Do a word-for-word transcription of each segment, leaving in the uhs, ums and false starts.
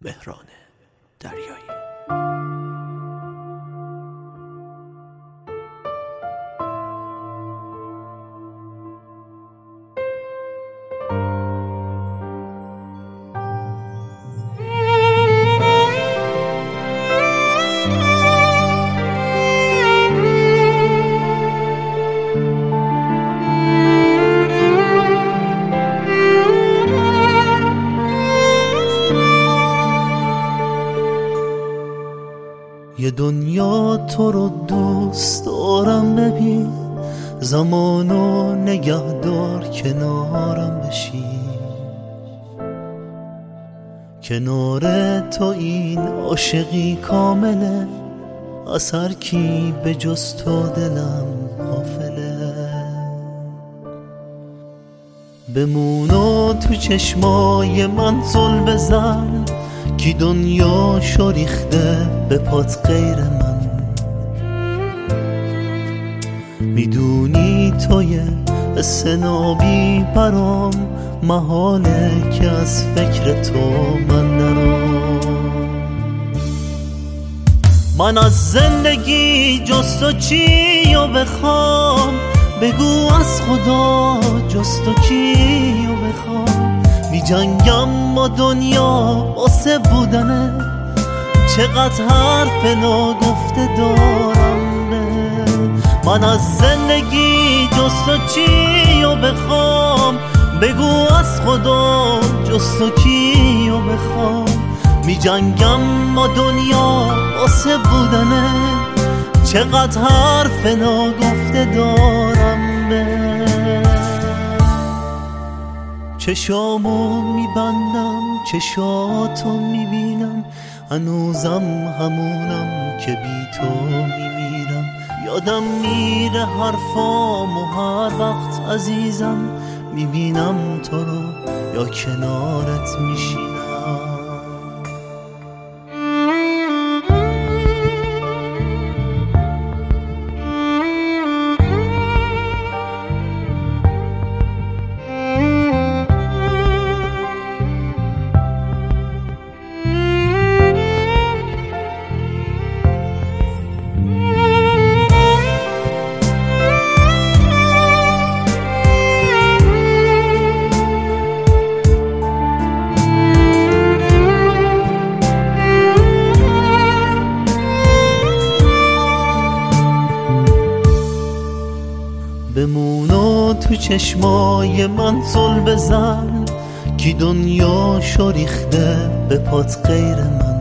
مهران دریایی. یه دنیا تو رو دوست دارم، ببین زمانو نگه دار کنارم بشی. کنار تو این عاشقی کامله، از هر کی به جز تو دلم غافله. بمونو تو چشمای من زل بزن، کی دنیا شو ریخته به پات غیر من. میدونی توی سنابی برام محاله که از فکر تو من نرام. من از زندگی جز تو چی و بخوام، بگو از خدا جز تو کی و بخوام. می جنگم با دنیا واسه بودنه، چقدر حرف ناگفته دارم به. من از زندگی جز تو چی و بخوام، بگو از خدا جز تو کی و بخوام. می جنگم با دنیا واسه بودنه، چقدر حرف ناگفته دارم به. چشامو میبندم چشاتو میبینم، هنوزم همونم که بی تو میمیرم. یادم میره حرفام و هر وقت عزیزم میبینم تو رو یا کنارت میشینم. بمونو تو چشمای من زل بزن، کی دنیا شو ریخته به پات غیر من.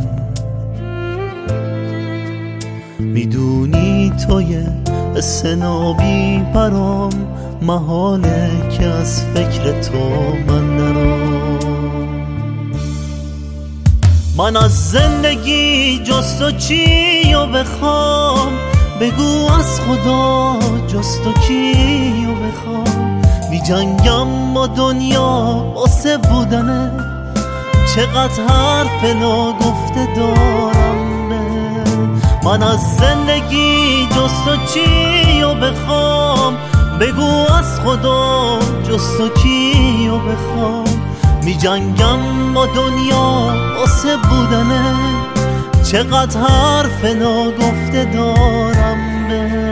میدونی توی سنابی برام محاله که از فکر تو من نرام. من از زندگی جز تو چی و بخوام، بگو از خدا جز تو کی و بخوام. می جنگم با دنیا واسه بودنه، چقدر حرف ناگفته دارم به. من از زندگی جز تو چی و بخوام، بگو از خدا جز تو کی و بخوام. می جنگم با دنیا واسه بودنه، چقدر حرف ناگفته دارم به.